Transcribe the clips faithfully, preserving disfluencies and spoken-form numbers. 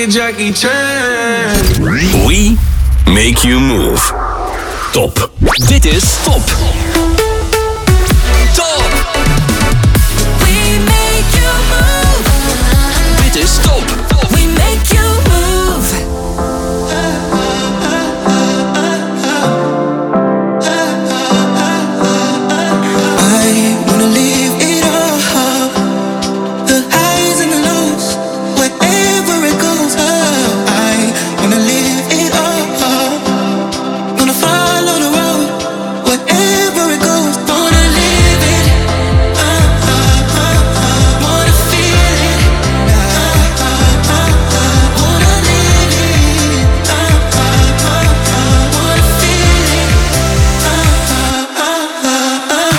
Jackie Chan. We make you move. Top. Dit is Top. Top. We make you move. Dit is Top. We make you move. I wanna leave it all, the highs and the lows, wherever it goes. I wanna leave it all, wanna follow the road, wherever it goes. Wanna live it, uh, uh, uh, uh, wanna feel it, uh, uh, uh, uh, wanna live it, uh, uh, uh, uh, wanna feel it, uh, uh, uh, uh, uh.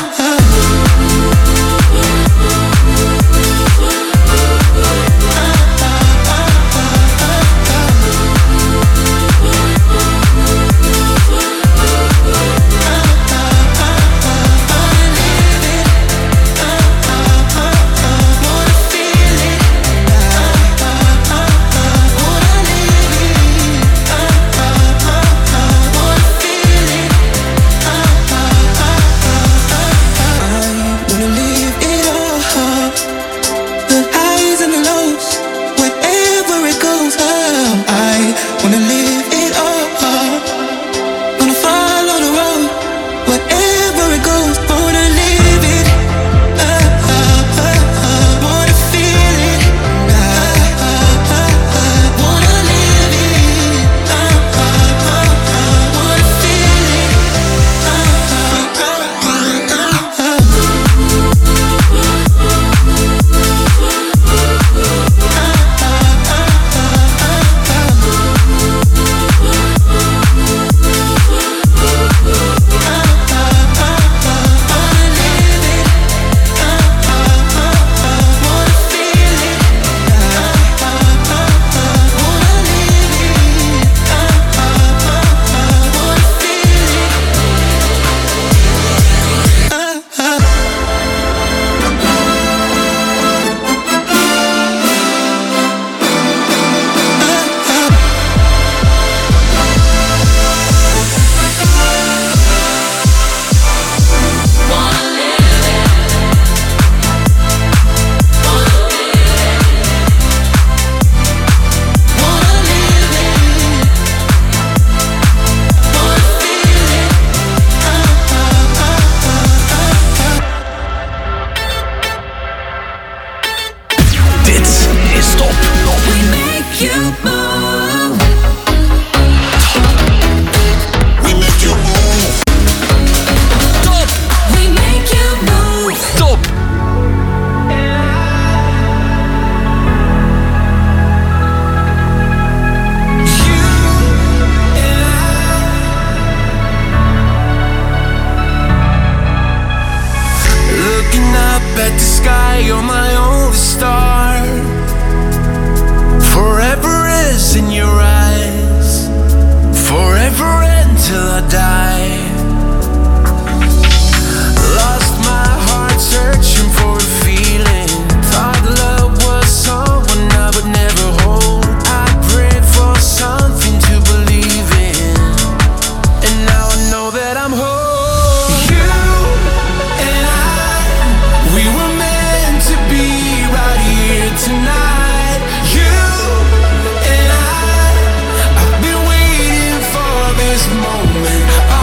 Moment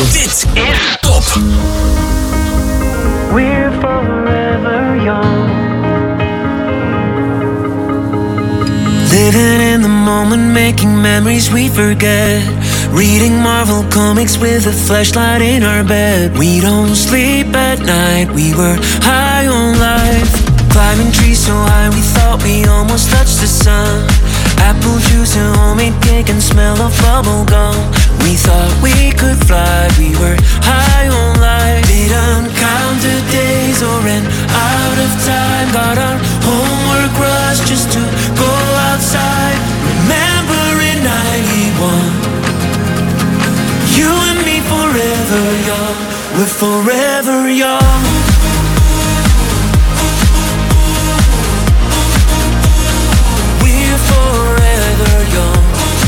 Dit is Top. We're forever young. Living in the moment, making memories we forget. Reading Marvel comics with a flashlight in our bed. We don't sleep at night, we were high on life. Climbing trees so high we thought we almost touched the sun. Apple juice and homemade cake and smell of bubble gum. We thought we could fly, we were high on life. Didn't count the days or ran out of time. Got our homework rush just to go outside. Remember in ninety-one, you and me forever young. We're forever young. We're forever young.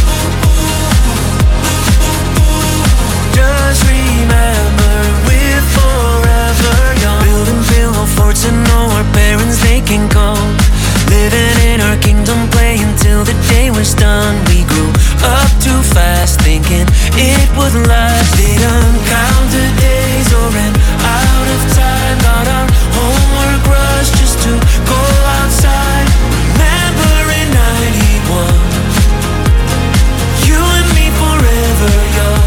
Just remember, we're forever young. Building pillow forts and know our parents they can come. Living in our kingdom, playing till the day was done. We grew up too fast, thinking it would last. Didn't count the days or ran out of time. Got our homework rush just to go outside. Remember in ninety-one, you and me forever young.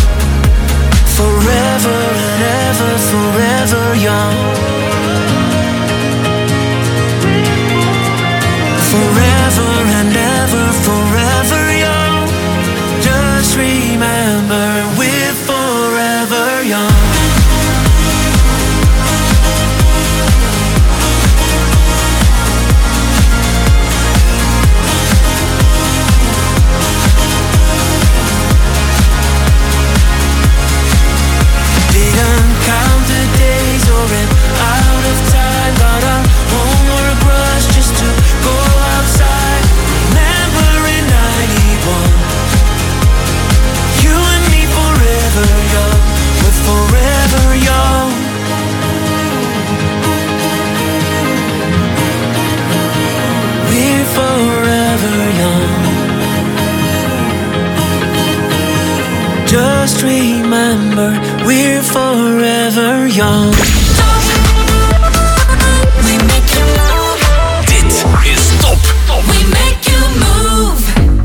Forever and ever, forever young. Forever and ever, forever young. Just remember, we're forever young. Didn't count the days or ran out of time. Got our homework rush just to go outside. Remember in ninety-one, you and me forever young. We're forever young. We're forever young. Just remember, we're forever young. We make you move. Dit is Top. We make you move.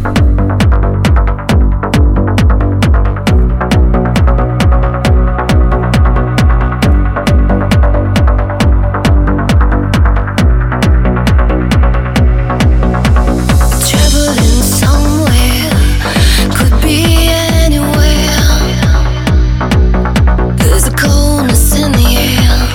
Traveling somewhere, could be anywhere. There's a coldness in the air.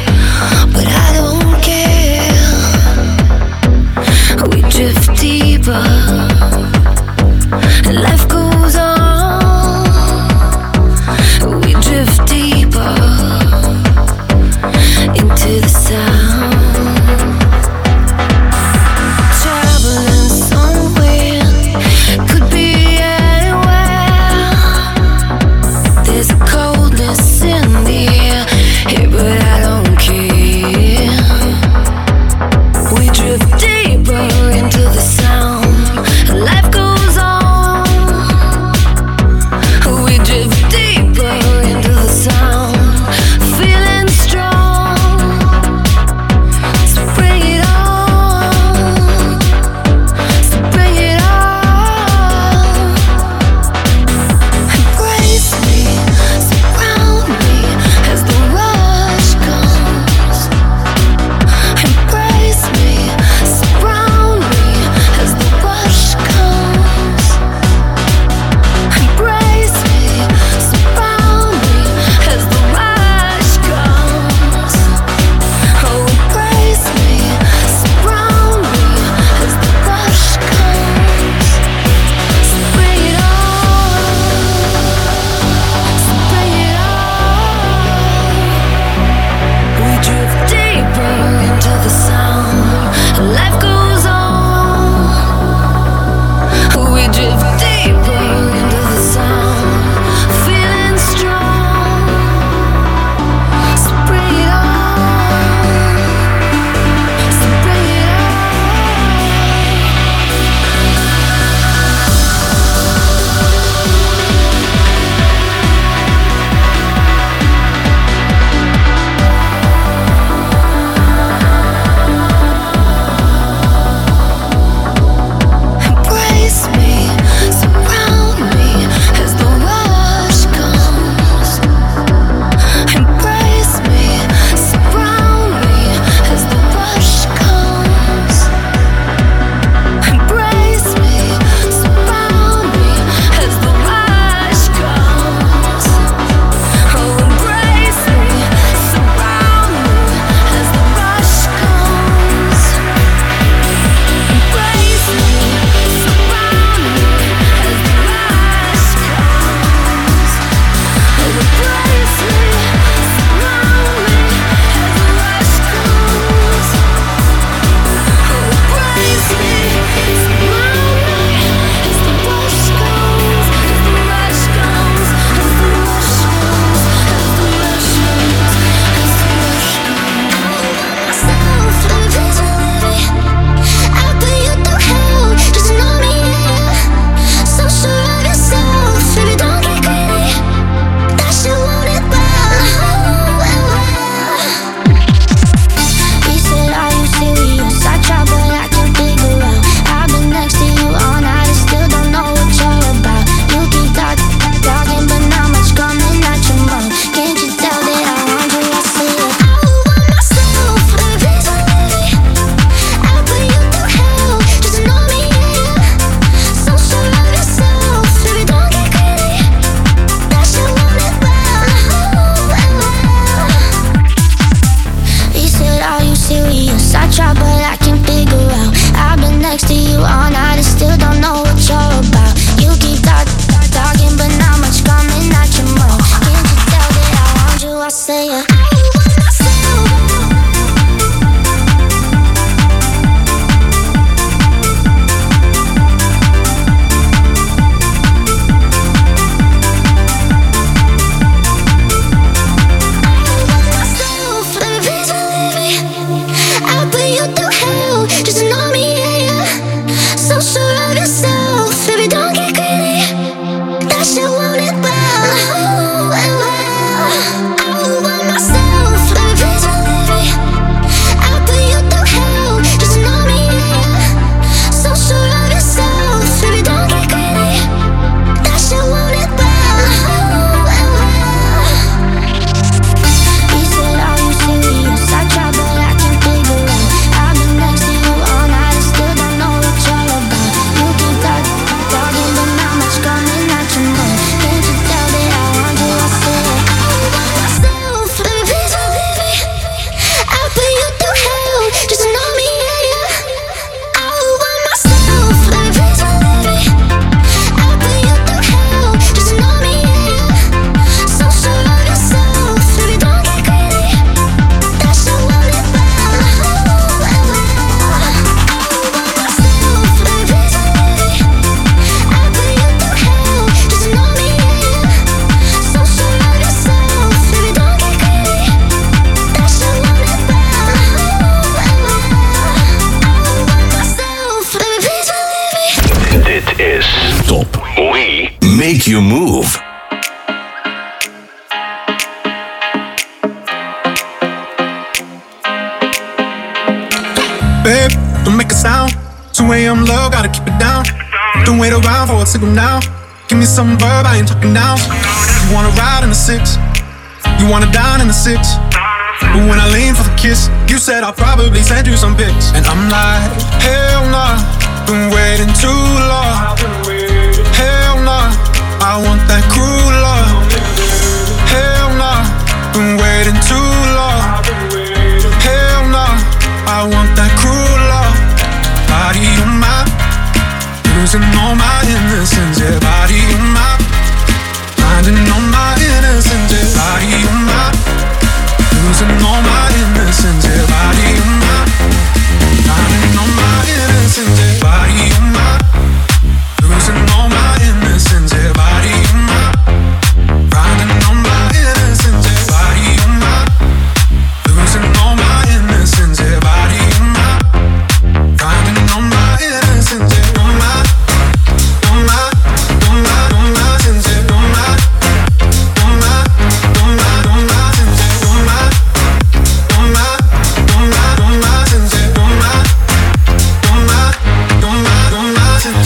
two a.m. love, gotta keep it down. Don't wait around for a signal now. Give me some verb, I ain't talking now. You wanna ride in the six, you wanna dine in the six. But when I lean for the kiss, you said I'll probably send you some pics. And I'm like, hell nah, been waiting too long. Hell nah, I want that cruel love. Hell nah, been waiting too long. Hell nah, I want that cruel love. Body on my, losing all my innocence. Yeah, body on my, finding all my innocence. Yeah, body on my, losing all my innocence. Yeah, body on my, finding all my innocence. Yeah, body on my, losing all my innocence. Yeah, body on my, finding all my innocence. Yeah, body on my, losing all my innocence. Yeah, body on my, finding all my innocence. Yeah, on my, on my, on my, on my sins. Yeah, on my, on my, on my, on my sins. Yeah, on my, on my, on my, on my sins. Yeah, on my, on my, on my, on my sins.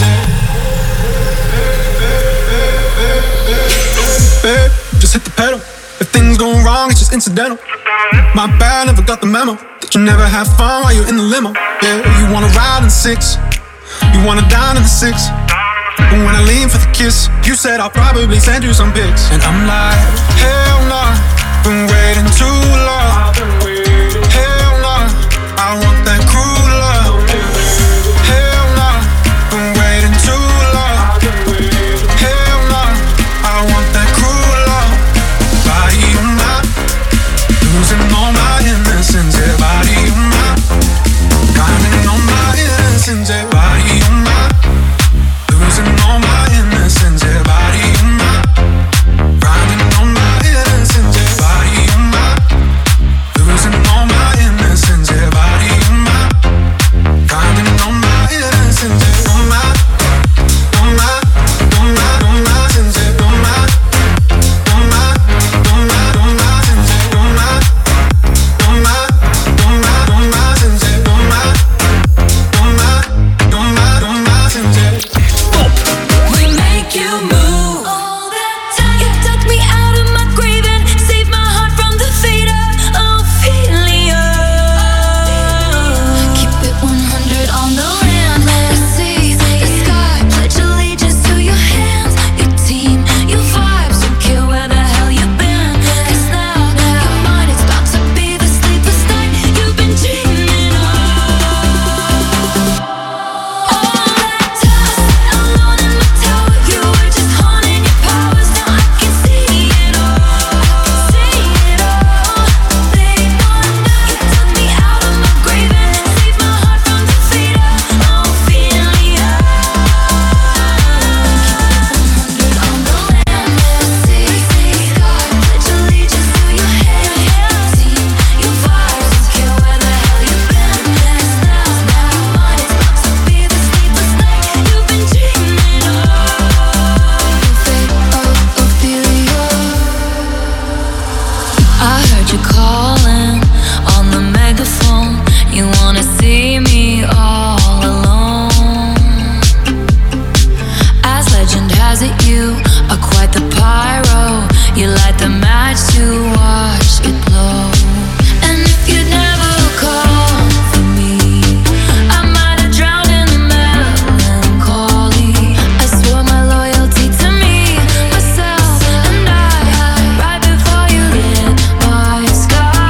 Babe, just hit the pedal. If things go wrong, it's just incidental. My bad, never got the memo that you never have fun while you're in the limo. Yeah, you wanna ride in the six, you wanna dine in the six. But when I lean for the kiss, you said I'll probably send you some pics. And I'm like, hell nah, been waiting too long. Hell nah, I want that cruel love. Hell nah, been waiting too long. Hell nah, I want that cruel love. Body on my, losing all my innocence. Yeah, body on my, finding all my innocence. Yeah, body on my, losing all my innocence. Yeah, body on my, finding all my innocence. Yeah, body on my, losing all my innocence. Yeah, body on my, finding all my innocence. Yeah, on my, on my, on my, on my sins. Yeah, on my, on my, on my, on my sins. Yeah, on my, on my, on my, on my sins. Yeah, on my, on my, on my, on my sins. Yeah. We make you move. All that time you took me out of my grave and saved my heart from the fate of Ophelia. Keep it one hundred on the land. Let's see the sky. Pledge allegiance to your hands, your team, your vibes. Don't care where the hell you've been. 'Cause now your mind is about to be the sleepless night you've been dreaming of. All that dust alone in my tower, you were just honing your powers. Now I can see it all, see it all. They wonder you took me out of my grave and saved my heart from the fate of Ophelia. Keep it one hundred on the land. Let's see the sky. Pledge allegiance to your hands, your team, your vibes. Don't care where the hell you've been. 'Cause now, now your mind is about to be the sleepless night you've been dreaming of. The fate of Ophelia. I heard you calling on the megaphone. You wanna see me all alone. As legend has it, you are quite the pyro. You light the match to watch it blow. And if you'd never called for me, I might have drowned in the melancholy. I swore my loyalty to me, myself, and I, right before you lit my sky.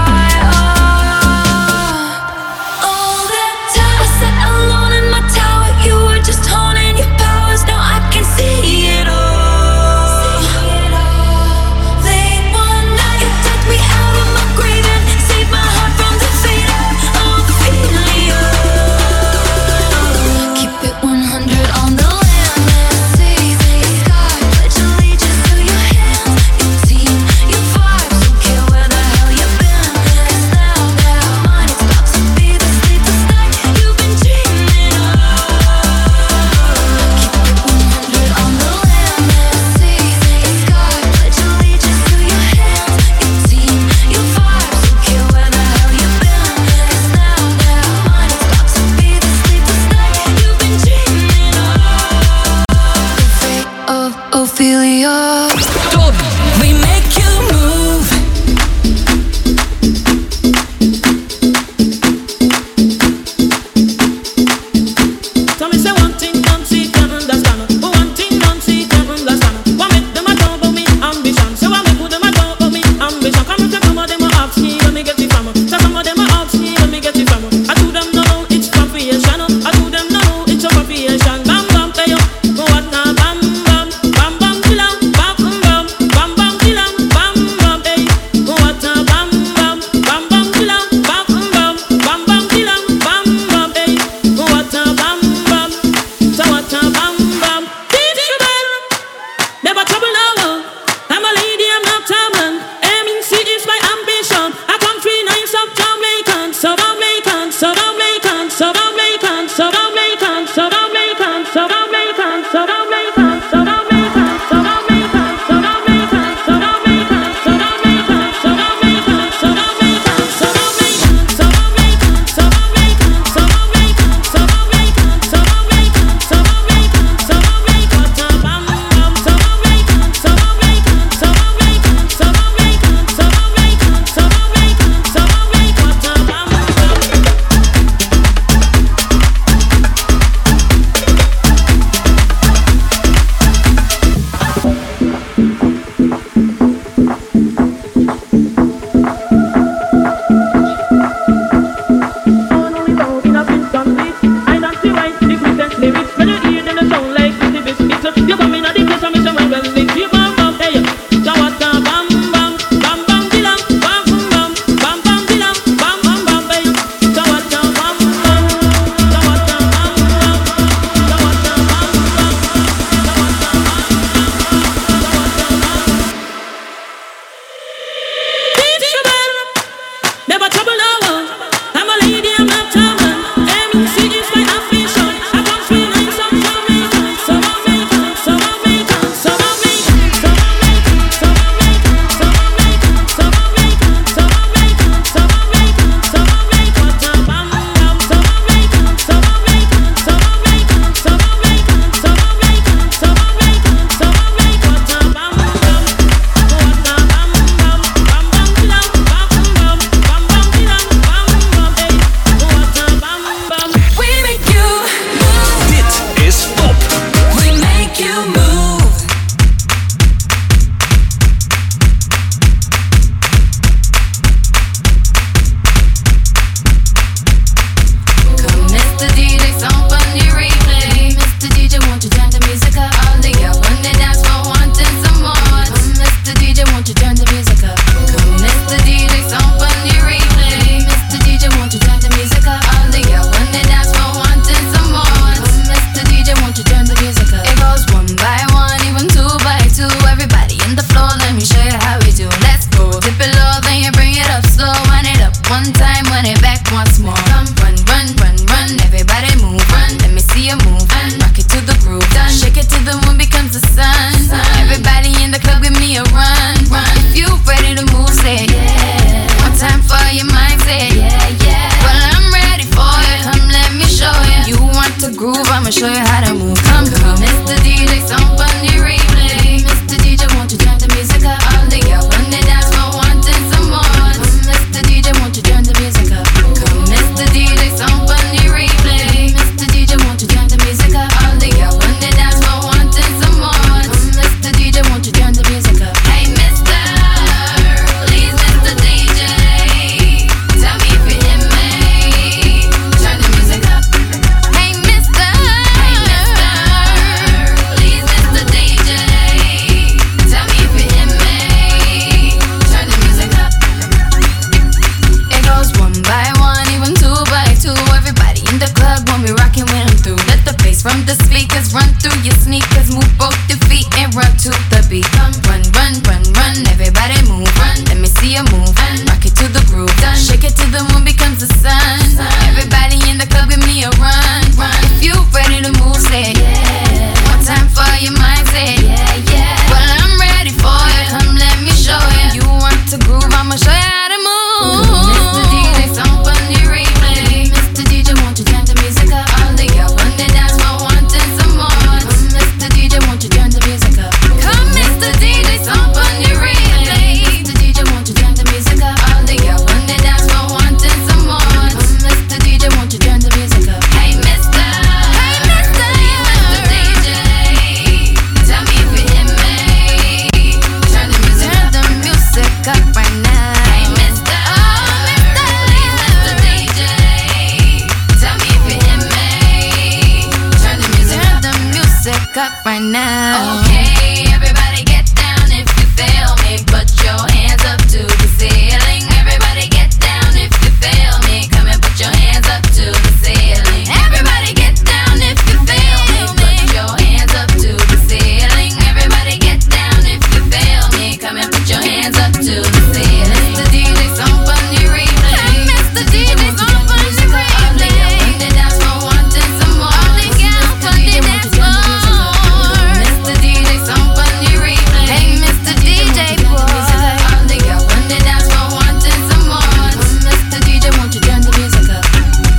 now. Okay, everybody get down if you feel me. Put your hands up to the ceiling. Everybody get down if you feel me. Come and put your hands up to the ceiling. Everybody get down if you feel me. Put your hands up to the ceiling. Everybody get down if you feel me. Come and put your hands up to the ceiling. Mister D J, some funny replay. Hey, Mister D J, some funny replay. All the girls on the dance floor wanting some more. All the girls on the dance floor. Mister D J, some funny replay. Hey, Mister D J boy. All the girls on the dance floor wanting some more. Mister D J, won't you turn the music up?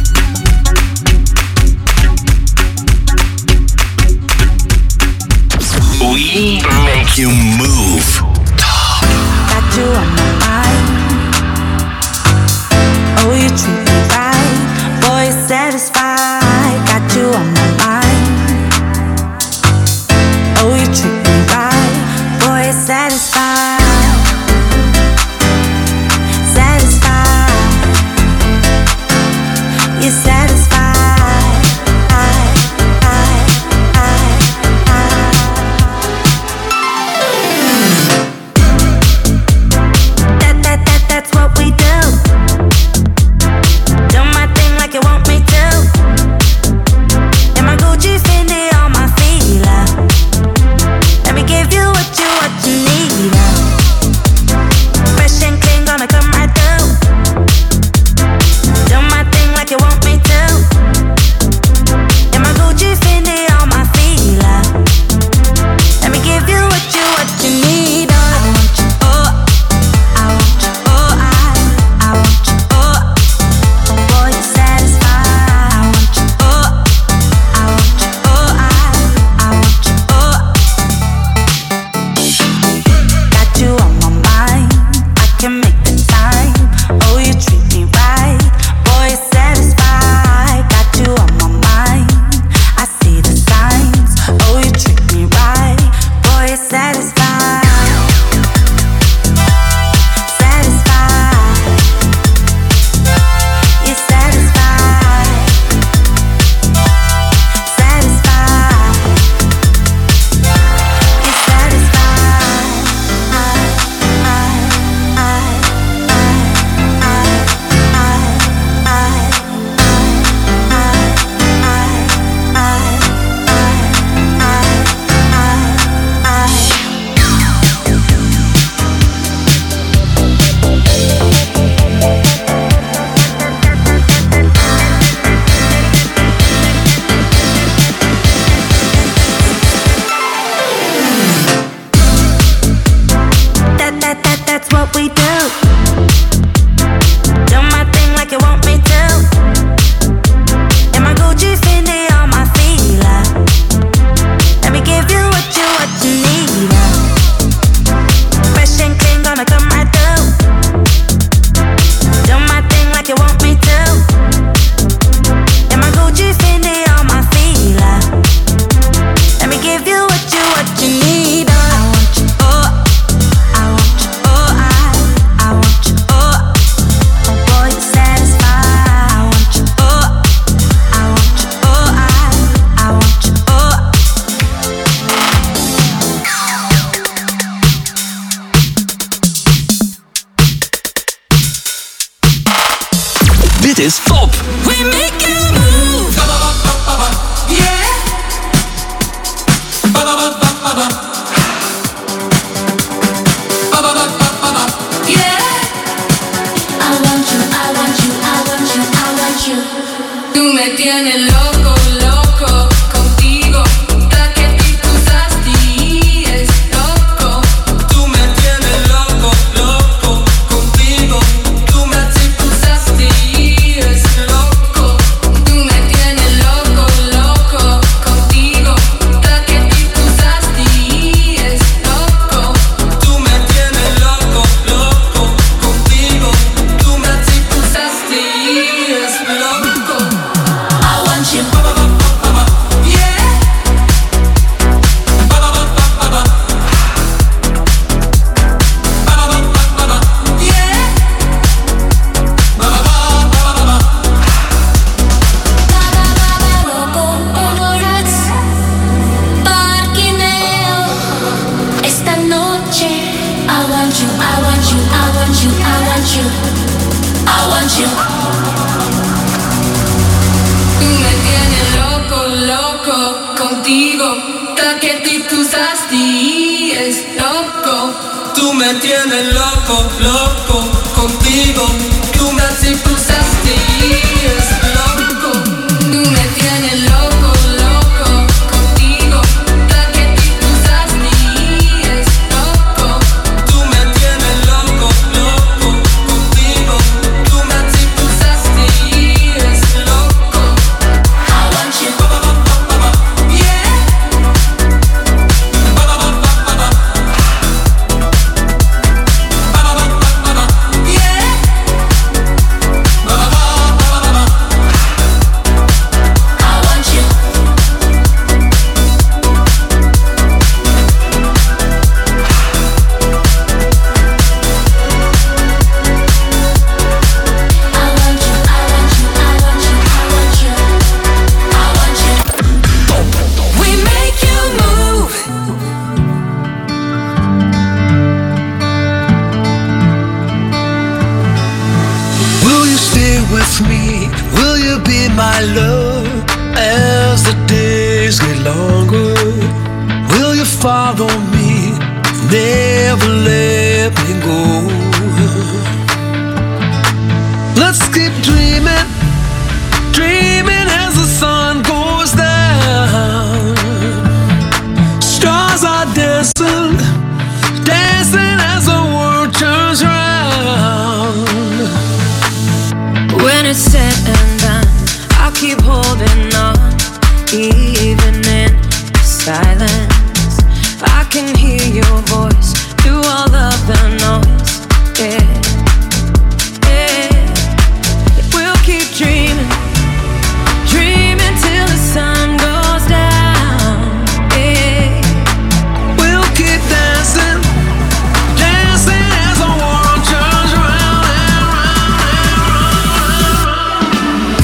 We make you move. Got you on my mind. Oh, you treat me right. Boy, you're satisfied. Got you on my mind. Oh, you treat me right. Boy, you're satisfied. Satisfied. You're satisfied. I, I, I, I. That, that, that, that's what we do. Do my thing like you want me to. In my Gucci, Fendi on my feet, love. Let me give you what you, what you need, love. Fresh and clean, gonna come right through. Do my thing like you want me to. In my Gucci, Fendi on my feet, love. Let me give you what you, what you need, oh. I want you, oh. I want you, oh, I, I want you, oh. Oh boy, you're satisfied. I want you, oh. I want you, oh, I, I want you, oh. Got you on my mind. I can make the time. Oh, you treat me right. Boy, you're satisfied. Got you on my mind. I see the signs. Oh, you treat me right. Boy, you're satisfied. Satisfied. You're satisfied. Satisfied. You're satisfied. I, I, I, I, I, I, That, that, that, that's what we do. Do my thing like you want me to. In my Gucci, Fendi on my feet, love. Let me give you what you, what you need, love. Fresh and clean, gonna come right through. Do my thing like you want me to. In my Gucci, Fendi on my feet, love. Let me give you what you, what you need, oh. I want you, oh. I want you, oh, I, I want you, oh. Oh boy, you're satisfied. I want you, oh. I want you, oh, I, I want you, oh. Dit is Top. We make you move. I want you, I want you, I want you, I want you. Tú me tienes loco, loco contigo. Hasta que tú usaste es loco. Tú me tienes loco, loco contigo. Tú me usaste es loco. I want you, I want you, I want you, I want you, I want you. Tú me tienes loco, loco contigo. Da que ti tu sasti es loco. Tú me tienes loco, loco contigo. Tú me si tu sasti es loco. Tú me tienes loco, loco contigo. Da que ti tu sasti es loco. Tú me tienes loco, loco contigo. Tú me si tu sasti es loco. I want you. Yeah. My love, as the days get longer, will you follow me, never let me go? Let's keep dreaming, dreaming as the sun goes down. Stars are dancing, dancing as the world turns round. When it's said and done, I'll keep holding on, even in silence. I can hear your voice through all of the noise. Yeah, yeah. We'll keep dreaming, dreaming till the sun goes down. Yeah, we'll keep dancing, dancing as the world turns round and round and round.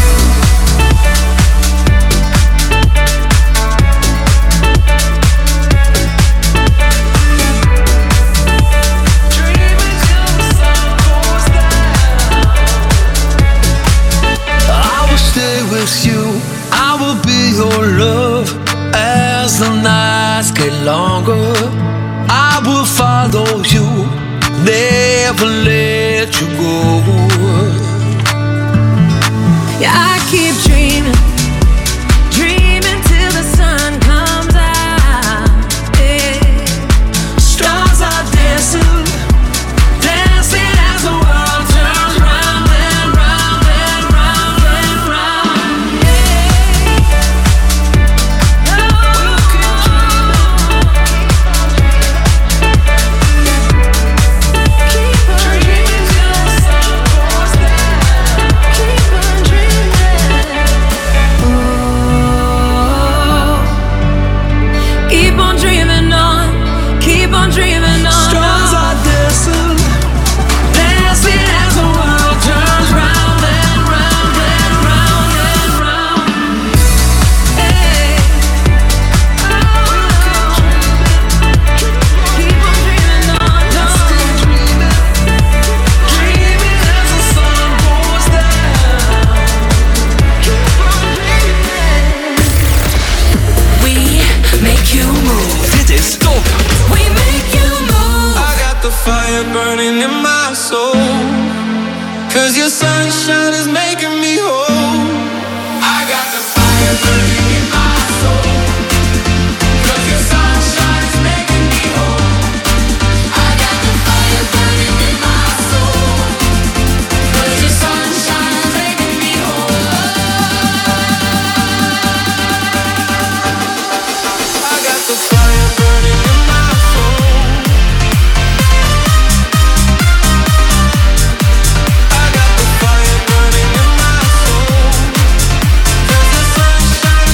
With you, I will be your love as the nights get longer. I will follow you, never let you go. yeah. I keep dreaming, dreaming till the sun comes out. Yeah. Stars are dancing, dancing as the world turns round and round and round and round. Keep on dreaming on, keep on dreaming on. Stars are dancing, dancing as the world turns round and round and round and round. Hey. Keep on dreaming on. Let's keep dreaming, dreaming as the sun goes down. Keep on dreaming. We make you move. Dit is top. We make you move. I got the fire burning in my soul. Cause your sunshine is making me whole. I got the fire burning in my soul. Cause your sunshine is making me whole. I got the fire burning in my soul. 'Cause your sunshine is making me whole. I got the fire burning in my soul. I got the fire burning in my soul. 'Cause the sunshine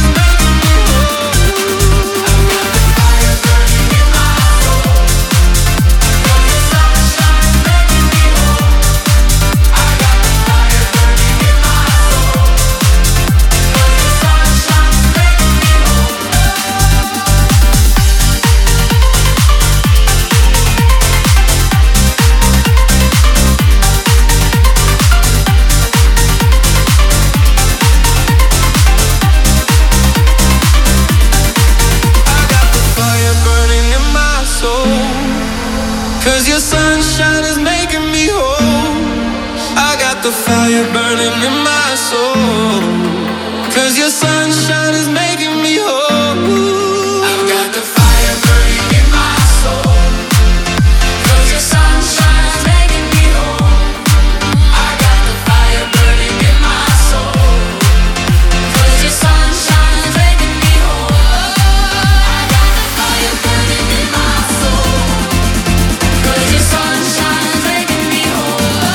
sunshine is making me whole. I got the fire burning in my soul. Cause your sunshine is making me whole. I've got the fire burning in my soul. Cause your sunshine is making me whole. I got the fire burning in my soul. Cause your sunshine is making me whole. I got the fire burning in my soul. Cause your sunshine is making me whole.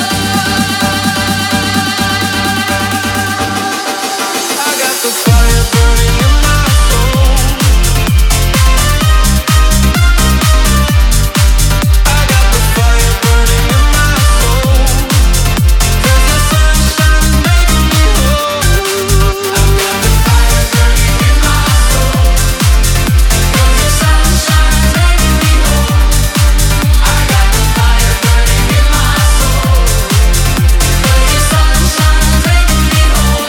I got the fire burning in my soul. I got the fire burning in my soul. Cause your sunshine is making me whole. I've got the fire burning in my soul. Cause your sunshine is making me whole. I got the fire burning in my soul. Cause your sunshine is making me whole.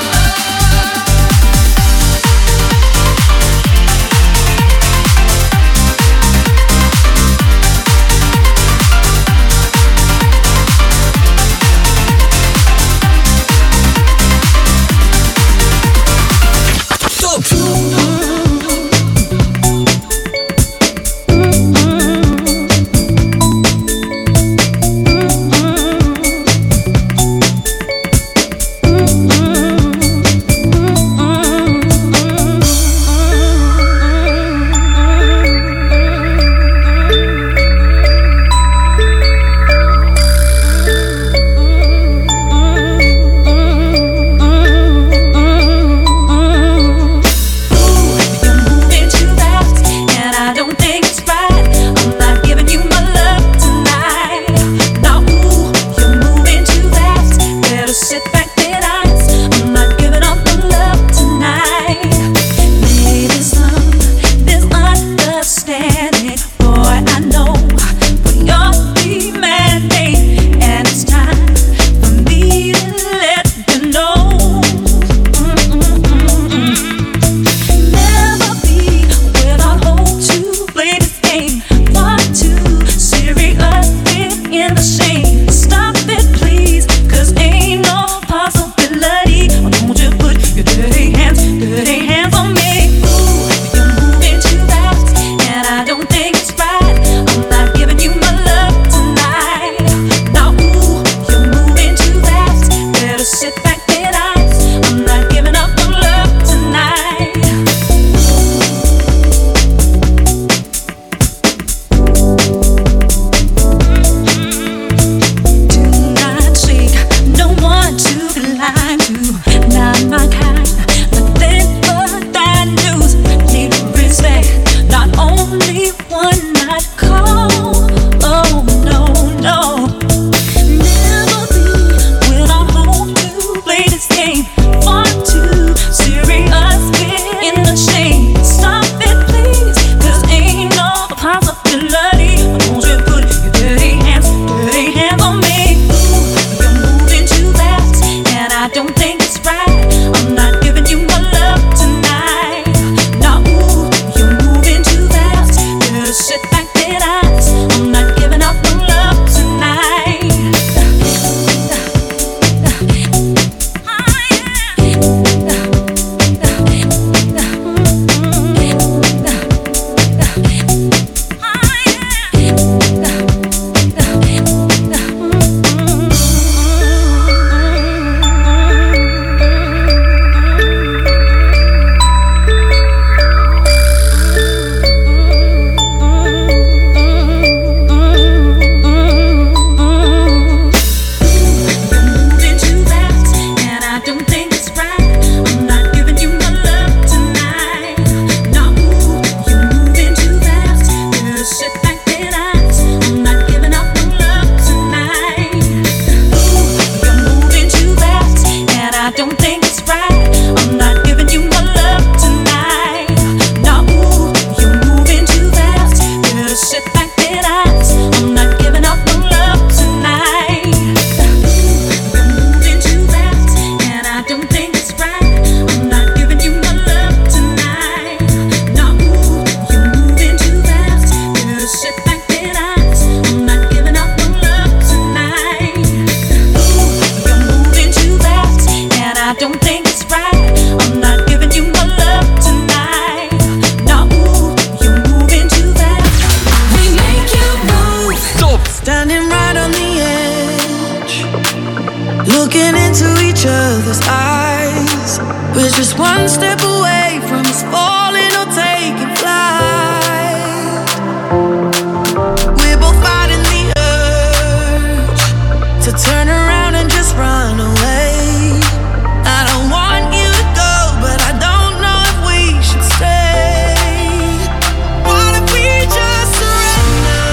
looking into each other's eyes. We're just one step away from us falling or taking flight. We're both fighting the urge to turn around and just run away. I don't want you to go, but I don't know if we should stay. What if we just surrender?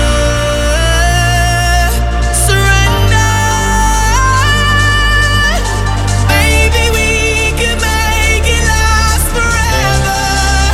Surrender. Maybe we can make it last forever.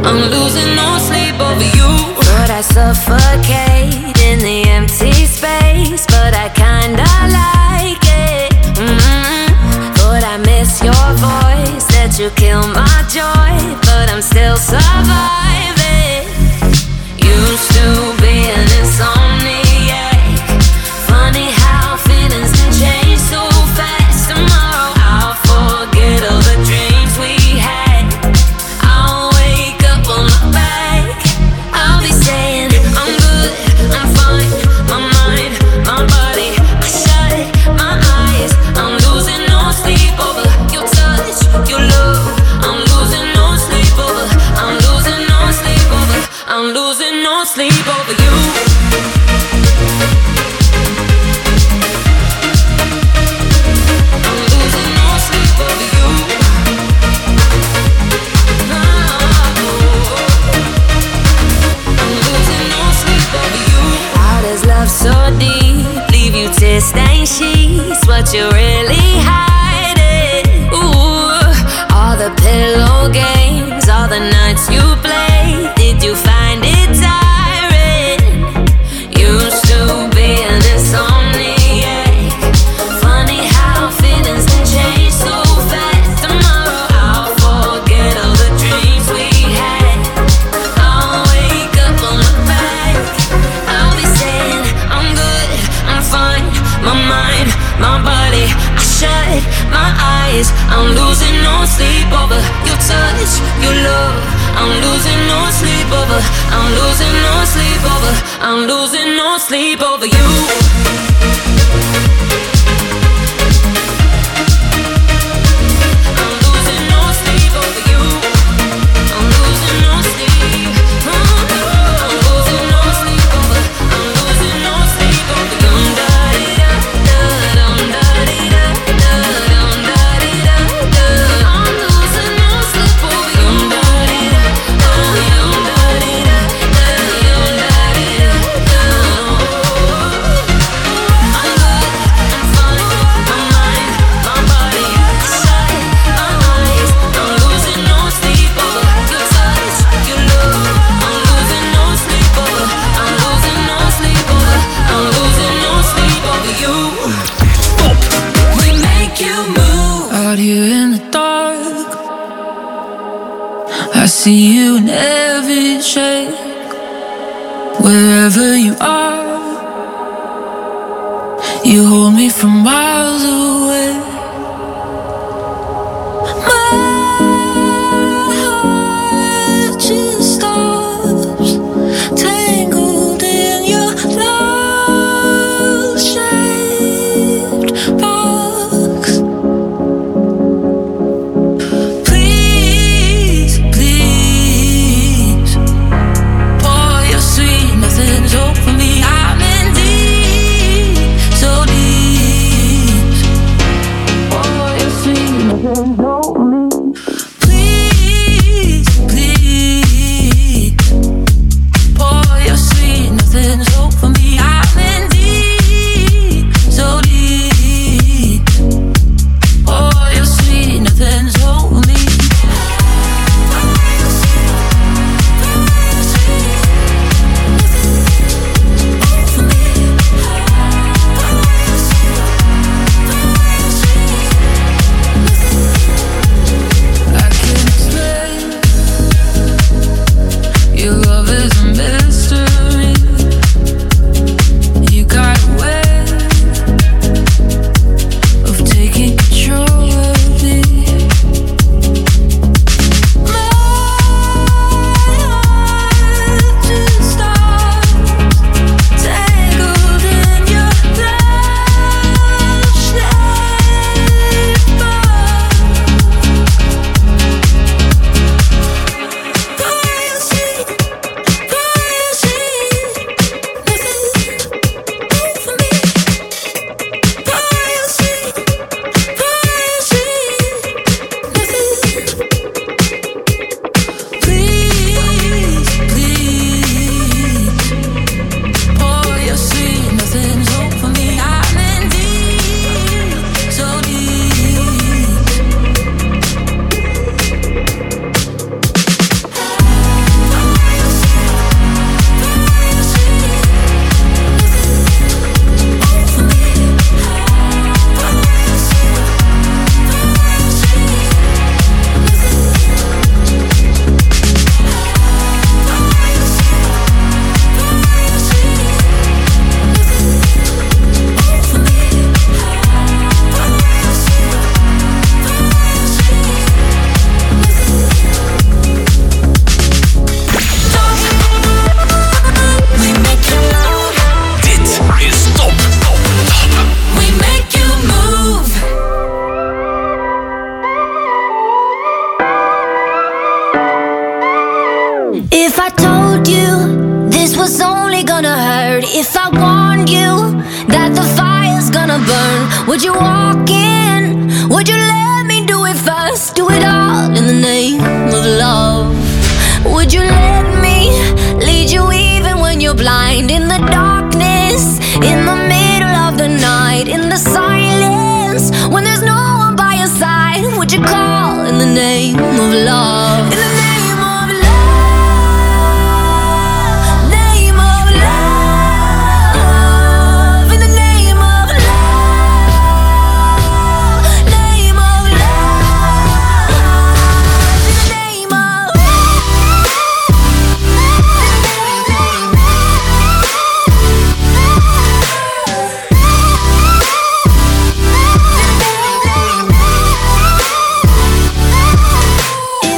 I'm losing no sleep over you. But I suffocate in the empty space, but I kinda like it. Mm-hmm. But I miss your voice, that you kill my joy, but I'm still surviving. Used to be an insomniac. Funny how feelings can change so fast. Tomorrow I'll forget all the dreams we had. I'll wake up on my back. I'll be saying I'm good, I'm fine. My mind, my body, I shut my eyes. I'm losing no sleep over your touch, your love. I'm losing no sleep over. I'm losing no sleep over. I'm losing no sleep over you. I'm losing no sleep over you. I'm losing no sleep over you. How does love so deep leave you tear stained sheets? What you really hiding? Ooh, all the pillow games, all the nights you played. Did you find it tiring? Used to be an insomniac. Funny how feelings can change so fast. Tomorrow I'll forget all the dreams we had. I'll wake up on my back. I'll be saying I'm good, I'm fine. My mind, my body, I shut my eyes. I'm losing no sleep over your touch, your love. I'm losing no sleep over. I'm losing no sleep over. I'm losing no sleep over you. I'm losing no sleep over you. I'm losing no sleep. Oh, no. I'm losing no sleep over. I'm losing no sleep over you. Dum da di da da, dum da di da da, dum da di da da. I'm losing no sleep over you. Dum da di da, oh, dum da di da da, dum da di da da. I'm good, I'm fine. My mind, my body, I shut my eyes. I'm losing no sleep over your touch, your love. I'm losing no sleep over. I'm losing no sleep over. I'm losing no sleep over you. We make you move. Out here in the dark, I see you in every shade. Wherever you are, you hold me from miles away. My heart just stops, tangled in your love-shaped box. Please, please, pour your sweet nothings over me. I'm in deep, so deep. If I told you this was only gonna hurt, if I warned you that the fire's gonna burn, would you walk in? Would you let me do it first? Do it all in the name of love. Would you let me lead you even when you're blind? In the darkness, in the middle of the night, in the silence, when there's no one by your side, would you call in the name of love? In the